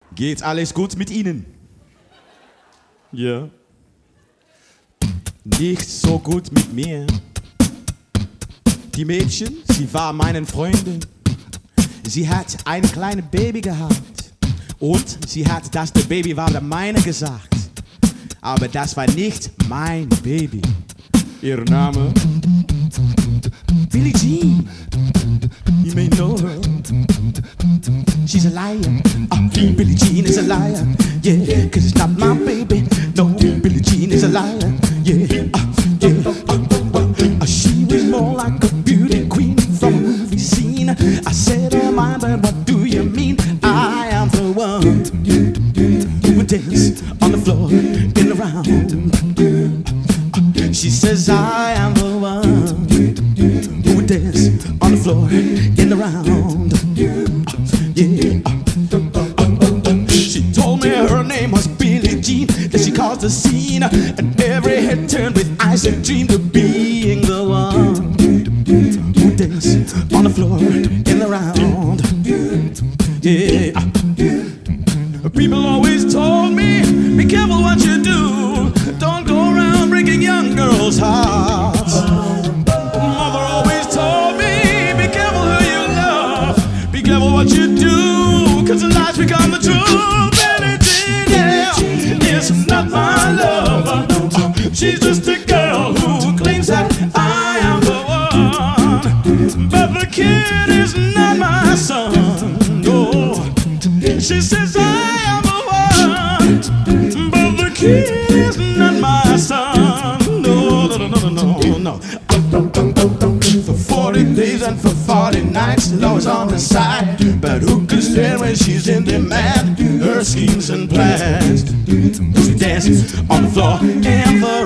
Geht alles gut mit Ihnen? Ja. Nicht so gut mit mir. Die Mädchen, sie war meinen Freundin. Sie hat ein kleines Baby gehabt. Und sie hat, dass der Baby war der meine gesagt. Aber das war nicht mein Baby. Ihr Name? Billie Jean. You may know her. She's a liar. Billie Jean is a liar. Yeah, 'cause it's not my baby. No, Billie Jean is a liar. Yeah, she was more like a beauty queen from a movie scene. I said, oh my, but what do you mean? I am the one who would dance on the floor in around. She says I am the one who would dance on the floor in around. Yeah. She told me her name was Billie Jean, that she caused a scene, and every head turned with eyes and dreamed of being the one who dance on the floor in around. Yeah. People always told me, be careful what you do. Don't go around breaking young girls' hearts. Mother always told me, be careful who you love. Be careful what you do, 'cause the lies become the truth. Billie Jean, yeah, is not my lover. She's just a girl who claims that I am the one. But the kid is not my son. No, she says I am the one. But the kid is not my son. No, no, no, no, no, no. For 40 days and for 40 nights, Lord's on the side. But who can stand when she's in demand? Her schemes and plans. She dances on the floor in the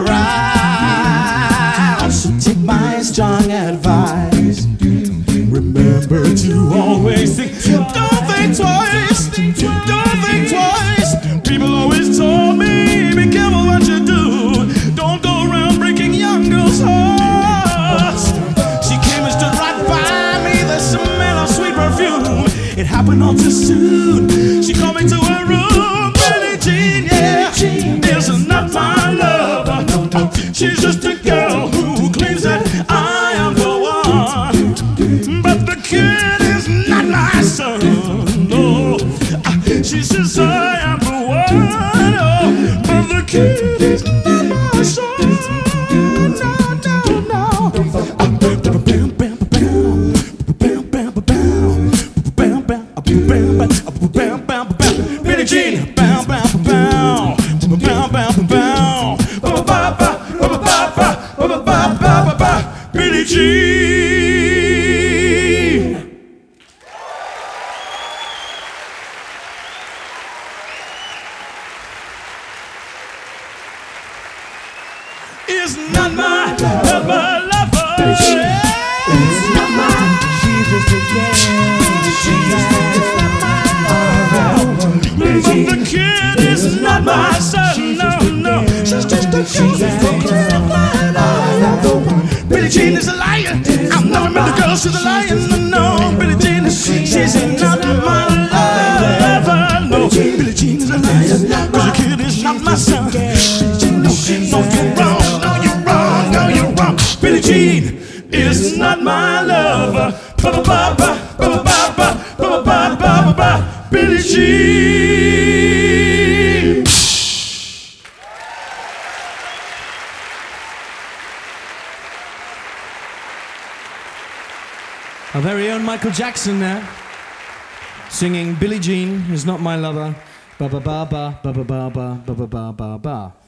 ride. So take my strong advice. Remember to always think. Don't think twice. Don't think twice. People always told me, be careful what you do. Don't go around breaking young girls' hearts. She came and stood right by me, the smell of sweet perfume. It happened all too soon. She called me to her room. Billie Jean, yeah, is not my lover. She's just a girl who claims that I am the one. But the kid is not my son. No, she says I am the one. Oh, but the kid is not my son. No, no, no. Billie Jean, bow, bow, bow, bow, bow, bow, Billie Jean. Is not my lover. It's not my. She's just a girl. But the kid is not my son. No, no. She's just a girl. Billie Jean is a liar. I've never met a girl, she's a liar. No, no. Billie Jean, she's not my lover. No, Billie Jean is a liar. 'Cause the kid is not my son. Billie Jean, no, you're wrong. No, you're wrong. No, you're wrong. Billie Jean is not my lover. Billie Jean. Our very own Michael Jackson there, singing Billie Jean is not my lover. Ba ba ba ba ba ba ba ba ba ba ba ba.